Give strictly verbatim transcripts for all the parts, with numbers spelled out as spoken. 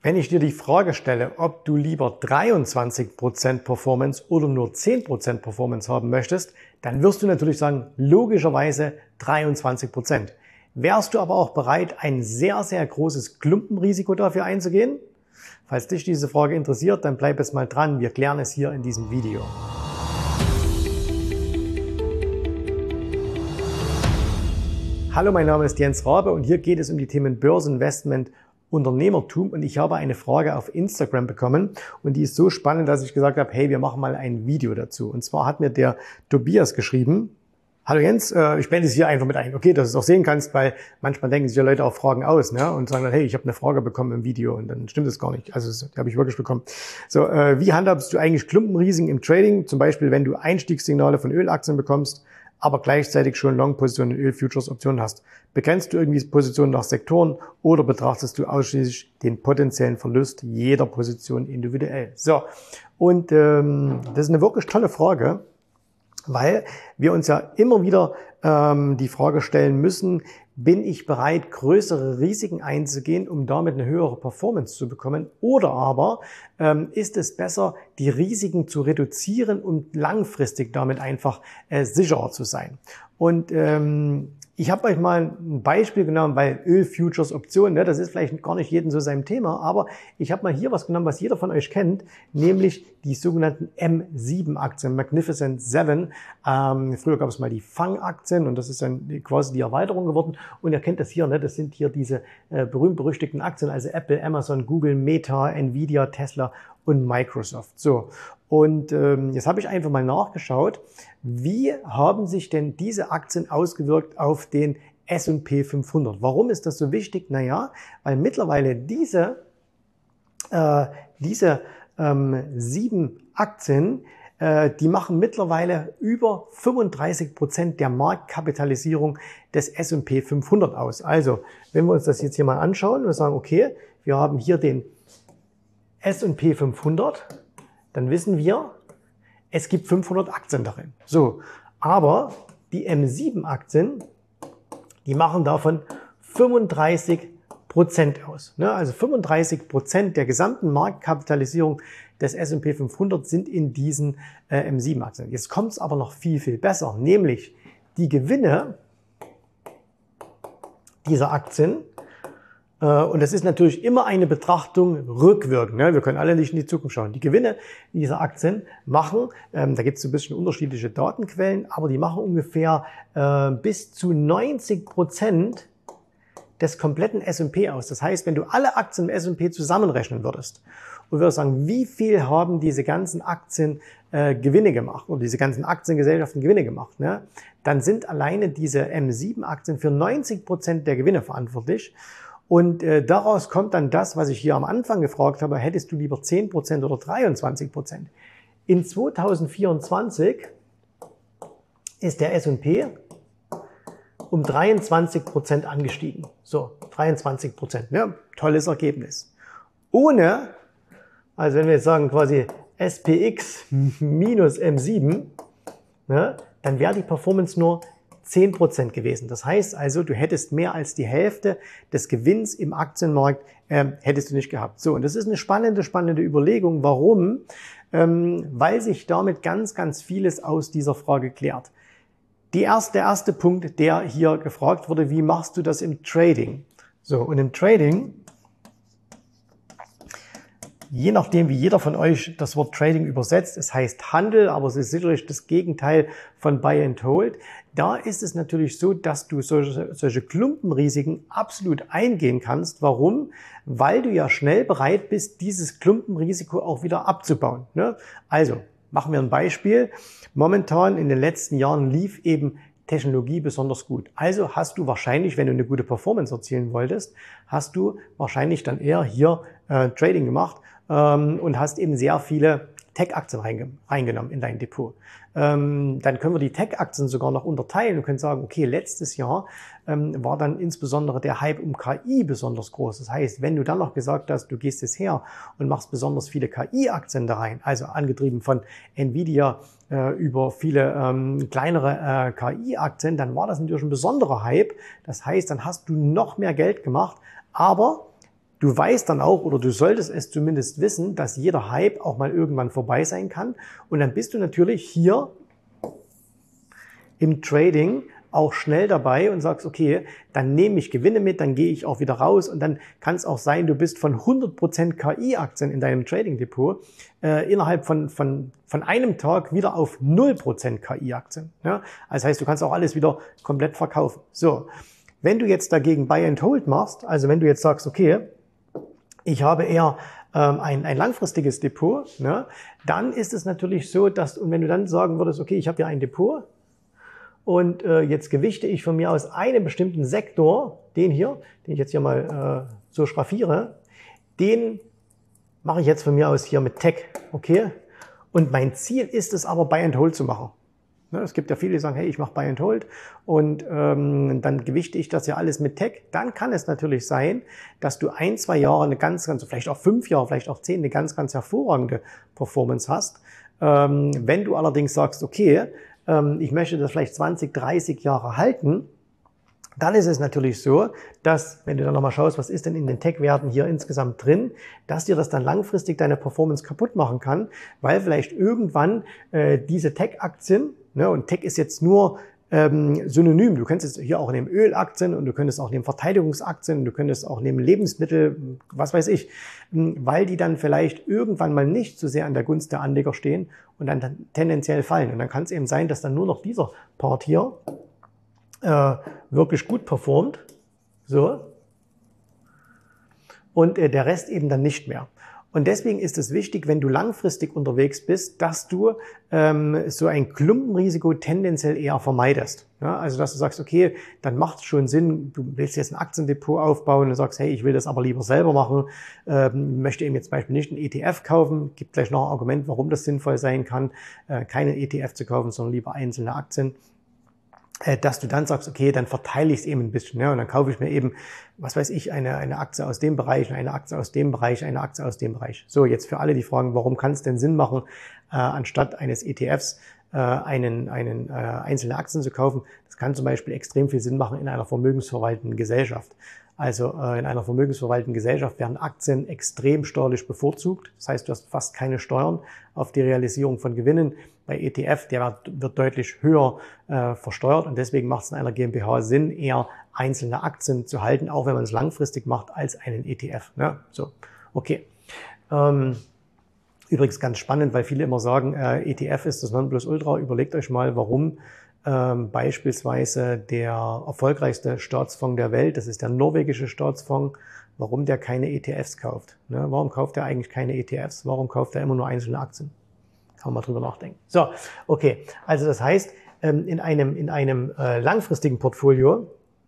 Wenn ich dir die Frage stelle, ob du lieber dreiundzwanzig Prozent Performance oder nur zehn Prozent Performance haben möchtest, dann wirst du natürlich sagen, logischerweise dreiundzwanzig Prozent. Wärst du aber auch bereit, ein sehr, sehr großes Klumpenrisiko dafür einzugehen? Falls dich diese Frage interessiert, dann bleib jetzt mal dran, wir klären es hier in diesem Video. Hallo, mein Name ist Jens Rabe und hier geht es um die Themen Börseninvestment, Unternehmertum, und ich habe eine Frage auf Instagram bekommen und die ist so spannend, dass ich gesagt habe, hey, wir machen mal ein Video dazu. Und zwar hat mir der Tobias geschrieben: Hallo Jens, ich blende es hier einfach mit ein. Okay, dass du es auch sehen kannst, weil manchmal denken sich ja Leute auch Fragen aus, ne, und sagen dann, hey, ich habe eine Frage bekommen im Video, und dann stimmt es gar nicht. Also die habe ich wirklich bekommen. So, äh, wie handhabst du eigentlich Klumpenrisiken im Trading? Zum Beispiel, wenn du Einstiegssignale von Ölaktien bekommst, aber gleichzeitig schon Long-Positionen in Öl-Futures-Optionen hast. Begrenzt du irgendwie Positionen nach Sektoren oder betrachtest du ausschließlich den potenziellen Verlust jeder Position individuell? So, und ähm, das ist eine wirklich tolle Frage, weil wir uns ja immer wieder ähm, die Frage stellen müssen, bin ich bereit, größere Risiken einzugehen, um damit eine höhere Performance zu bekommen? Oder aber ähm, ist es besser, die Risiken zu reduzieren und langfristig damit einfach äh, sicherer zu sein? Und ähm, ich habe euch mal ein Beispiel genommen, weil Öl-Futures-Optionen, ne, das ist vielleicht gar nicht jedem so sein Thema, aber ich habe mal hier was genommen, was jeder von euch kennt, nämlich die sogenannten M sieben Aktien, Magnificent Seven. Ähm, früher gab es mal die Fang-Aktien und das ist dann quasi die Erweiterung geworden. Und ihr kennt das hier, ne, das sind hier diese äh, berühmt-berüchtigten Aktien, also Apple, Amazon, Google, Meta, Nvidia, Tesla und Microsoft. So, und ähm, jetzt habe ich einfach mal nachgeschaut, wie haben sich denn diese Aktien ausgewirkt auf den S und P fünfhundert? Warum ist das so wichtig? Naja, weil mittlerweile diese, äh, diese ähm, sieben Aktien, äh, die machen mittlerweile über fünfunddreißig Prozent der Marktkapitalisierung des S und P fünfhundert aus. Also, wenn wir uns das jetzt hier mal anschauen und sagen, okay, wir haben hier den S und P fünfhundert, dann wissen wir, es gibt fünfhundert Aktien darin. So, aber die M sieben Aktien, die machen davon fünfunddreißig Prozent aus. Also fünfunddreißig Prozent der gesamten Marktkapitalisierung des S und P fünfhundert sind in diesen äh, M sieben Aktien. Jetzt kommt es aber noch viel, viel besser, nämlich die Gewinne dieser Aktien. Und das ist natürlich immer eine Betrachtung rückwirkend. Wir können alle nicht in die Zukunft schauen. Die Gewinne dieser Aktien machen, ähm, da gibt es ein bisschen unterschiedliche Datenquellen, aber die machen ungefähr äh, bis zu neunzig Prozent des kompletten S und P aus. Das heißt, wenn du alle Aktien im S und P zusammenrechnen würdest und würdest sagen, wie viel haben diese ganzen Aktien äh, Gewinne gemacht oder diese ganzen Aktiengesellschaften Gewinne gemacht, ne? Dann sind alleine diese M sieben Aktien für neunzig Prozent der Gewinne verantwortlich. Und äh, daraus kommt dann das, was ich hier am Anfang gefragt habe, hättest du lieber zehn Prozent oder dreiundzwanzig Prozent? In zweitausendvierundzwanzig ist der S und P um dreiundzwanzig Prozent angestiegen. So, dreiundzwanzig Prozent, ja, tolles Ergebnis. Ohne, also wenn wir jetzt sagen quasi S P X minus M sieben, ne, dann wäre die Performance nur zehn Prozent gewesen. Das heißt also, du hättest mehr als die Hälfte des Gewinns im Aktienmarkt ähm, hättest du nicht gehabt. So, und das ist eine spannende, spannende Überlegung. Warum? Ähm, weil sich damit ganz, ganz vieles aus dieser Frage klärt. Die erste, der erste Punkt, der hier gefragt wurde, wie machst du das im Trading? So, und im Trading, je nachdem, wie jeder von euch das Wort Trading übersetzt, es heißt Handel, aber es ist sicherlich das Gegenteil von Buy and Hold. Da ist es natürlich so, dass du solche, solche Klumpenrisiken absolut eingehen kannst. Warum? Weil du ja schnell bereit bist, dieses Klumpenrisiko auch wieder abzubauen, ne? Also, machen wir ein Beispiel. Momentan in den letzten Jahren lief eben Technologie besonders gut. Also hast du wahrscheinlich, wenn du eine gute Performance erzielen wolltest, hast du wahrscheinlich dann eher hier äh, Trading gemacht ähm, und hast eben sehr viele Tech-Aktien reinge reingenommen in dein Depot. Ähm, dann können wir die Tech-Aktien sogar noch unterteilen und können sagen, okay, letztes Jahr ähm, war dann insbesondere der Hype um K I besonders groß. Das heißt, wenn du dann noch gesagt hast, du gehst jetzt her und machst besonders viele K I-Aktien da rein, also angetrieben von Nvidia äh, über viele ähm, kleinere äh, K I-Aktien, dann war das natürlich ein besonderer Hype. Das heißt, dann hast du noch mehr Geld gemacht, aber Du weißt dann auch, oder du solltest es zumindest wissen, dass jeder Hype auch mal irgendwann vorbei sein kann. Und dann bist du natürlich hier im Trading auch schnell dabei und sagst, okay, dann nehme ich Gewinne mit, dann gehe ich auch wieder raus und dann kann es auch sein, du bist von hundert Prozent K I-Aktien in deinem Trading-Depot äh, innerhalb von, von, von einem Tag wieder auf null Prozent K I-Aktien. Ja? Das heißt, du kannst auch alles wieder komplett verkaufen. So, wenn du jetzt dagegen Buy and Hold machst, also wenn du jetzt sagst, okay, ich habe eher ähm, ein, ein langfristiges Depot, ne, dann ist es natürlich so, dass, und wenn du dann sagen würdest, okay, ich habe hier ein Depot, und äh, jetzt gewichte ich von mir aus einen bestimmten Sektor, den hier, den ich jetzt hier mal äh, so schraffiere, den mache ich jetzt von mir aus hier mit Tech, okay? Und mein Ziel ist es aber, Buy and Hold zu machen. Ne, es gibt ja viele, die sagen, hey, ich mache Buy and Hold und ähm, dann gewichte ich das ja alles mit Tech. Dann kann es natürlich sein, dass du ein, zwei Jahre eine ganz, ganz, vielleicht auch fünf Jahre, vielleicht auch zehn, eine ganz, ganz hervorragende Performance hast. Ähm, wenn du allerdings sagst, okay, ich möchte das vielleicht zwanzig, dreißig Jahre halten, dann ist es natürlich so, dass, wenn du dann nochmal schaust, was ist denn in den Tech-Werten hier insgesamt drin, dass dir das dann langfristig deine Performance kaputt machen kann, weil vielleicht irgendwann äh, diese Tech-Aktien, ne, und Tech ist jetzt nur ähm, synonym, du könntest hier auch nehmen Ölaktien und du könntest auch nehmen Verteidigungsaktien, du könntest auch nehmen Lebensmittel, was weiß ich, weil die dann vielleicht irgendwann mal nicht so sehr an der Gunst der Anleger stehen und dann, dann tendenziell fallen. Und dann kann es eben sein, dass dann nur noch dieser Part hier äh, wirklich gut performt, so, und äh, der Rest eben dann nicht mehr. Und deswegen ist es wichtig, wenn du langfristig unterwegs bist, dass du ähm, so ein Klumpenrisiko tendenziell eher vermeidest. Ja, also dass du sagst, okay, dann macht es schon Sinn, du willst jetzt ein Aktiendepot aufbauen und sagst, hey, ich will das aber lieber selber machen, ähm, möchte eben jetzt zum Beispiel nicht einen E T F kaufen, gibt gleich noch ein Argument, warum das sinnvoll sein kann, äh, keinen E T F zu kaufen, sondern lieber einzelne Aktien. Dass du dann sagst, okay, dann verteile ich es eben ein bisschen, ja, und dann kaufe ich mir eben, was weiß ich, eine, eine Aktie aus dem Bereich, eine Aktie aus dem Bereich, eine Aktie aus dem Bereich. So, jetzt für alle, die fragen, warum kann es denn Sinn machen, äh, anstatt eines E T Fs äh, einen, einen äh, einzelne Aktien zu kaufen? Das kann zum Beispiel extrem viel Sinn machen in einer vermögensverwaltenden Gesellschaft. Also äh, in einer vermögensverwaltenden Gesellschaft werden Aktien extrem steuerlich bevorzugt. Das heißt, du hast fast keine Steuern auf die Realisierung von Gewinnen. Bei E T F, der wird, wird deutlich höher äh, versteuert und deswegen macht es in einer GmbH Sinn, eher einzelne Aktien zu halten, auch wenn man es langfristig macht, als einen E T F. Ne? So, okay. Ähm, übrigens ganz spannend, weil viele immer sagen, äh, E T F ist das Nonplusultra. Überlegt euch mal, warum ähm, beispielsweise der erfolgreichste Staatsfonds der Welt, das ist der norwegische Staatsfonds, warum der keine E T Fs kauft. Ne? Warum kauft er eigentlich keine E T Fs? Warum kauft er immer nur einzelne Aktien? Kann man mal drüber nachdenken. So, okay. Also das heißt, in einem, in einem langfristigen Portfolio,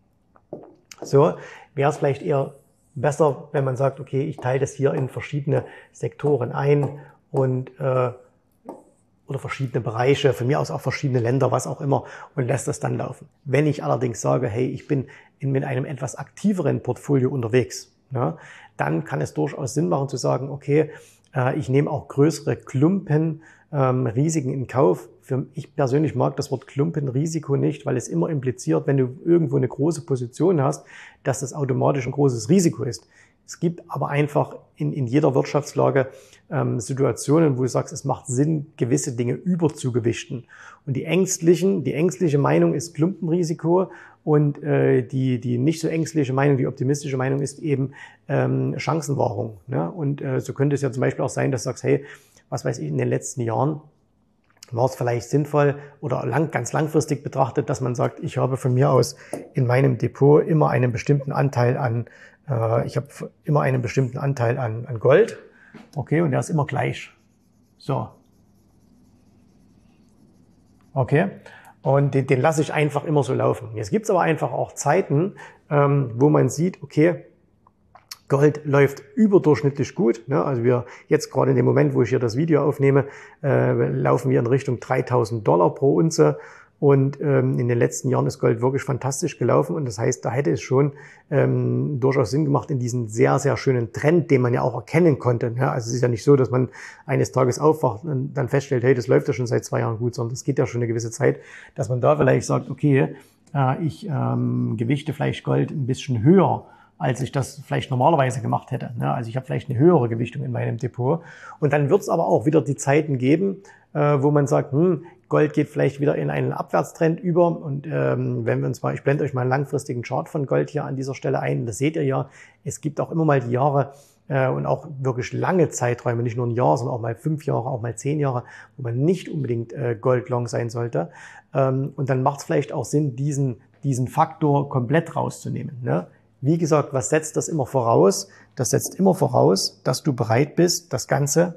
so, wäre es vielleicht eher besser, wenn man sagt, okay, ich teile das hier in verschiedene Sektoren ein und äh, oder verschiedene Bereiche, von mir aus auch verschiedene Länder, was auch immer, und lässt das dann laufen. Wenn ich allerdings sage, hey, ich bin in, mit einem etwas aktiveren Portfolio unterwegs, ja, dann kann es durchaus Sinn machen zu sagen, okay, äh, ich nehme auch größere Klumpen, ähm, Risiken in Kauf. Für, ich persönlich mag das Wort Klumpenrisiko nicht, weil es immer impliziert, wenn du irgendwo eine große Position hast, dass das automatisch ein großes Risiko ist. Es gibt aber einfach in, in jeder Wirtschaftslage ähm, Situationen, wo du sagst, es macht Sinn, gewisse Dinge überzugewichten. Und die ängstlichen, die ängstliche Meinung ist Klumpenrisiko und äh, die, die nicht so ängstliche Meinung, die optimistische Meinung ist eben ähm, Chancenwahrung. Ne? Und äh, so könnte es ja zum Beispiel auch sein, dass du sagst, hey, was weiß ich, in den letzten Jahren war es vielleicht sinnvoll oder lang, ganz langfristig betrachtet, dass man sagt, ich habe von mir aus in meinem Depot immer einen bestimmten Anteil an, äh, ich habe immer einen bestimmten Anteil an, an Gold, okay, und der ist immer gleich. So. Okay. Und den, den lasse ich einfach immer so laufen. Jetzt gibt es aber einfach auch Zeiten, ähm, wo man sieht, okay, Gold läuft überdurchschnittlich gut. Ne? Also wir jetzt gerade in dem Moment, wo ich hier das Video aufnehme, äh, laufen wir in Richtung dreitausend Dollar pro Unze. Und ähm, in den letzten Jahren ist Gold wirklich fantastisch gelaufen. Und das heißt, da hätte es schon ähm, durchaus Sinn gemacht in diesen sehr, sehr schönen Trend, den man ja auch erkennen konnte. Ja? Also es ist ja nicht so, dass man eines Tages aufwacht und dann feststellt, hey, das läuft ja schon seit zwei Jahren gut, sondern das geht ja schon eine gewisse Zeit, dass man da vielleicht sagt, okay, äh, ich ähm, gewichte vielleicht Gold ein bisschen höher als ich das vielleicht normalerweise gemacht hätte. Also ich habe vielleicht eine höhere Gewichtung in meinem Depot. Und dann wird es aber auch wieder die Zeiten geben, wo man sagt, hm, Gold geht vielleicht wieder in einen Abwärtstrend über. Und ähm, wenn wir uns mal, ich blende euch mal einen langfristigen Chart von Gold hier an dieser Stelle ein. Das seht ihr ja. Es gibt auch immer mal die Jahre äh, und auch wirklich lange Zeiträume, nicht nur ein Jahr, sondern auch mal fünf Jahre, auch mal zehn Jahre, wo man nicht unbedingt äh, Gold long sein sollte. Ähm, und dann macht es vielleicht auch Sinn, diesen, diesen Faktor komplett rauszunehmen. Ne? Wie gesagt, was setzt das immer voraus? Das setzt immer voraus, dass du bereit bist, das Ganze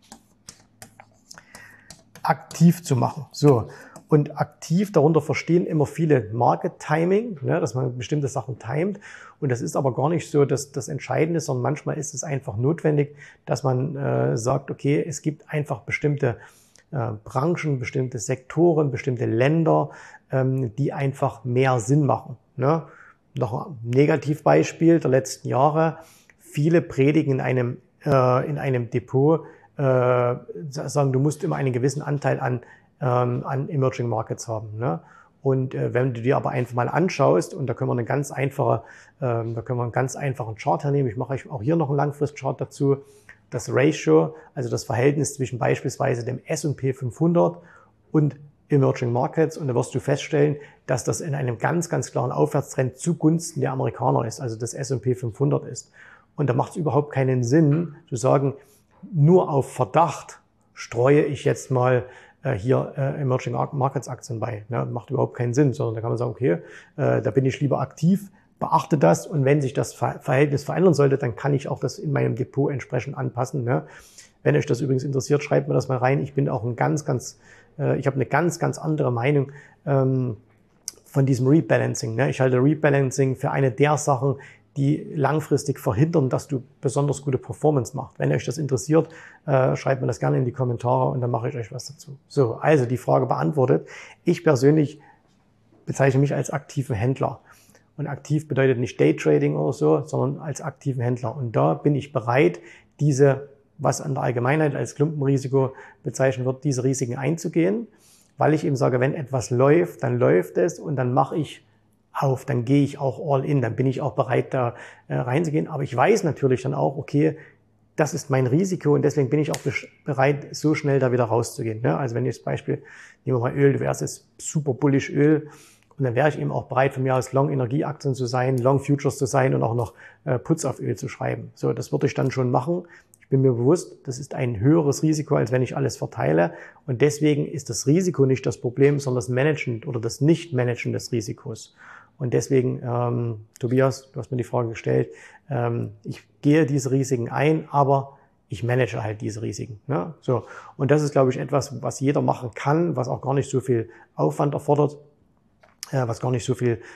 aktiv zu machen. So. Und aktiv, darunter verstehen immer viele Market Timing, ne, dass man bestimmte Sachen timet. Und das ist aber gar nicht so dass das Entscheidende, sondern manchmal ist es einfach notwendig, dass man äh, sagt, okay, es gibt einfach bestimmte äh, Branchen, bestimmte Sektoren, bestimmte Länder, ähm, die einfach mehr Sinn machen. Ne? Noch ein Negativbeispiel der letzten Jahre. Viele predigen in einem, äh, in einem Depot, äh, sagen, du musst immer einen gewissen Anteil an, ähm, an Emerging Markets haben. Ne? Und äh, wenn du dir aber einfach mal anschaust, und da können wir eine ganz einfache, ähm, da können wir einen ganz einfachen Chart hernehmen. Ich mache euch auch hier noch einen Langfristchart dazu. Das Ratio, also das Verhältnis zwischen beispielsweise dem S und P fünfhundert und Emerging Markets, und da wirst du feststellen, dass das in einem ganz, ganz klaren Aufwärtstrend zugunsten der Amerikaner ist, also des S und P fünfhundert ist. Und da macht es überhaupt keinen Sinn zu sagen, nur auf Verdacht streue ich jetzt mal äh, hier äh, Emerging Markets Aktien bei. Ne? Macht überhaupt keinen Sinn, sondern da kann man sagen, okay, äh, da bin ich lieber aktiv, beachte das, und wenn sich das Ver- Verhältnis verändern sollte, dann kann ich auch das in meinem Depot entsprechend anpassen. Ne? Wenn euch das übrigens interessiert, schreibt mir das mal rein. Ich bin auch ein ganz, ganz, äh, ich habe eine ganz, ganz andere Meinung ähm, von diesem Rebalancing. Ne? Ich halte Rebalancing für eine der Sachen, die langfristig verhindern, dass du besonders gute Performance machst. Wenn euch das interessiert, äh, schreibt mir das gerne in die Kommentare und dann mache ich euch was dazu. So, also die Frage beantwortet. Ich persönlich bezeichne mich als aktiven Händler. Und aktiv bedeutet nicht Daytrading oder so, sondern als aktiven Händler. Und da bin ich bereit, diese, was an der Allgemeinheit als Klumpenrisiko bezeichnet wird, diese Risiken einzugehen, weil ich eben sage, wenn etwas läuft, dann läuft es und dann mache ich auf, dann gehe ich auch all in, dann bin ich auch bereit, da äh, reinzugehen. Aber ich weiß natürlich dann auch, okay, das ist mein Risiko und deswegen bin ich auch bereit, so schnell da wieder rauszugehen. Ne? Also wenn ich das Beispiel, nehmen wir mal Öl, du wärst jetzt super bullish Öl und dann wäre ich eben auch bereit, von mir aus Long Energieaktien zu sein, Long Futures zu sein und auch noch äh, Puts auf Öl zu schreiben. So, das würde ich dann schon machen. Ich bin mir bewusst, das ist ein höheres Risiko, als wenn ich alles verteile. Und deswegen ist das Risiko nicht das Problem, sondern das Managen oder das Nicht-Managen des Risikos. Und deswegen, ähm, Tobias, du hast mir die Frage gestellt, ähm, ich gehe diese Risiken ein, aber ich manage halt diese Risiken. Ne? So. Und das ist, glaube ich, etwas, was jeder machen kann, was auch gar nicht so viel Aufwand erfordert, äh, was gar nicht so viel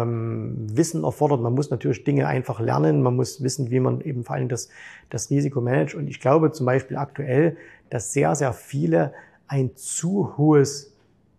ähm, Wissen erfordert. Man muss natürlich Dinge einfach lernen, man muss wissen, wie man eben vor allem das, das Risiko managt. Und ich glaube zum Beispiel aktuell, dass sehr, sehr viele ein zu hohes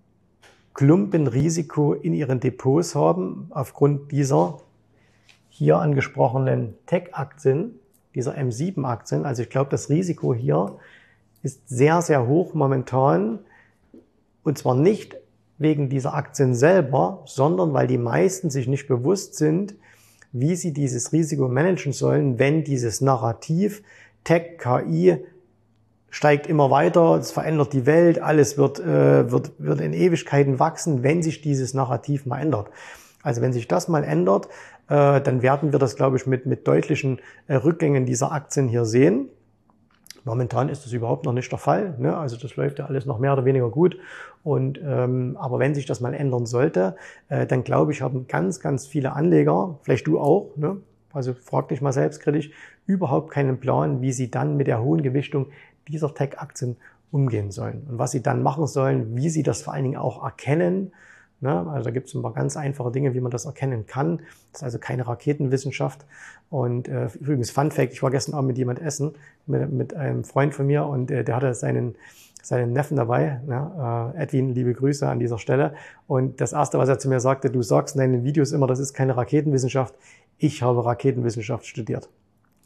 Klumpenrisiko in ihren Depots haben, aufgrund dieser hier angesprochenen Tech-Aktien, dieser M sieben Aktien. Also ich glaube, das Risiko hier ist sehr, sehr hoch momentan. Und zwar nicht wegen dieser Aktien selber, sondern weil die meisten sich nicht bewusst sind, wie sie dieses Risiko managen sollen, wenn dieses Narrativ Tech, K I, steigt immer weiter, es verändert die Welt, alles wird, äh, wird, wird in Ewigkeiten wachsen, wenn sich dieses Narrativ mal ändert. Also wenn sich das mal ändert, äh, dann werden wir das, glaube ich, mit, mit deutlichen äh, Rückgängen dieser Aktien hier sehen. Momentan ist das überhaupt noch nicht der Fall, ne? Also das läuft ja alles noch mehr oder weniger gut. Und ähm, aber wenn sich das mal ändern sollte, äh, dann glaube ich, haben ganz, ganz viele Anleger, vielleicht du auch, ne? Also frag dich mal selbstkritisch, überhaupt keinen Plan, wie sie dann mit der hohen Gewichtung dieser Tech-Aktien umgehen sollen und was sie dann machen sollen, wie sie das vor allen Dingen auch erkennen. Ne? Also da gibt es ein paar ganz einfache Dinge, wie man das erkennen kann. Das ist also keine Raketenwissenschaft. Und äh, übrigens Fun Fact, ich war gestern Abend mit jemand essen, mit, mit einem Freund von mir und äh, der hatte seinen, seinen Neffen dabei, ne? äh, Edwin, liebe Grüße an dieser Stelle. Und das Erste, was er zu mir sagte, du sagst in deinen Videos immer, das ist keine Raketenwissenschaft. Ich habe Raketenwissenschaft studiert.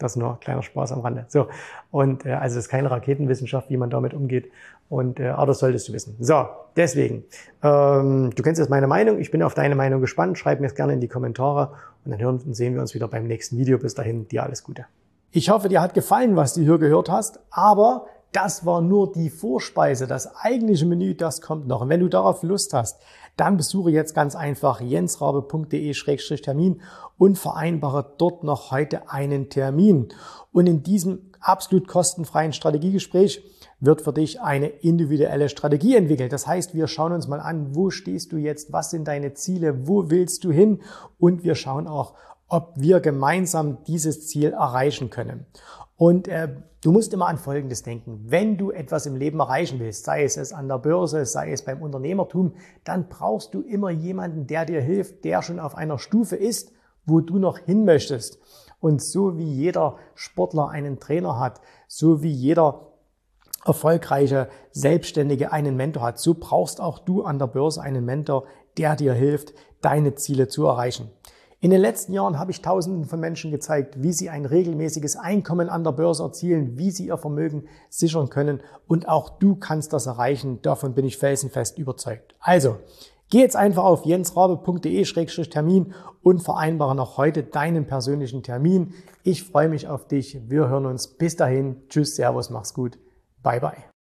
Das nur kleiner Spaß am Rande. So, und äh, also es ist keine Raketenwissenschaft, wie man damit umgeht. Und äh, aber das solltest du wissen. So, deswegen, ähm, du kennst jetzt meine Meinung. Ich bin auf deine Meinung gespannt. Schreib mir es gerne in die Kommentare und dann hören und sehen wir uns wieder beim nächsten Video. Bis dahin, dir alles Gute. Ich hoffe, dir hat gefallen, was du hier gehört hast, aber das war nur die Vorspeise. Das eigentliche Menü, das kommt noch. Und wenn du darauf Lust hast, dann besuche jetzt ganz einfach jensrabe punkt de Schrägstrich Termin und vereinbare dort noch heute einen Termin. Und in diesem absolut kostenfreien Strategiegespräch wird für dich eine individuelle Strategie entwickelt. Das heißt, wir schauen uns mal an, wo stehst du jetzt, was sind deine Ziele, wo willst du hin und wir schauen auch, ob wir gemeinsam dieses Ziel erreichen können. Und äh, du musst immer an Folgendes denken. Wenn du etwas im Leben erreichen willst, sei es es an der Börse, sei es beim Unternehmertum, dann brauchst du immer jemanden, der dir hilft, der schon auf einer Stufe ist, wo du noch hin möchtest. Und so wie jeder Sportler einen Trainer hat, so wie jeder erfolgreiche Selbstständige einen Mentor hat, so brauchst auch du an der Börse einen Mentor, der dir hilft, deine Ziele zu erreichen. In den letzten Jahren habe ich Tausenden von Menschen gezeigt, wie sie ein regelmäßiges Einkommen an der Börse erzielen, wie sie ihr Vermögen sichern können und auch du kannst das erreichen. Davon bin ich felsenfest überzeugt. Also, geh jetzt einfach auf jensrabe punkt de Schrägstrich Termin und vereinbare noch heute deinen persönlichen Termin. Ich freue mich auf dich. Wir hören uns. Bis dahin. Tschüss, Servus, mach's gut. Bye, bye.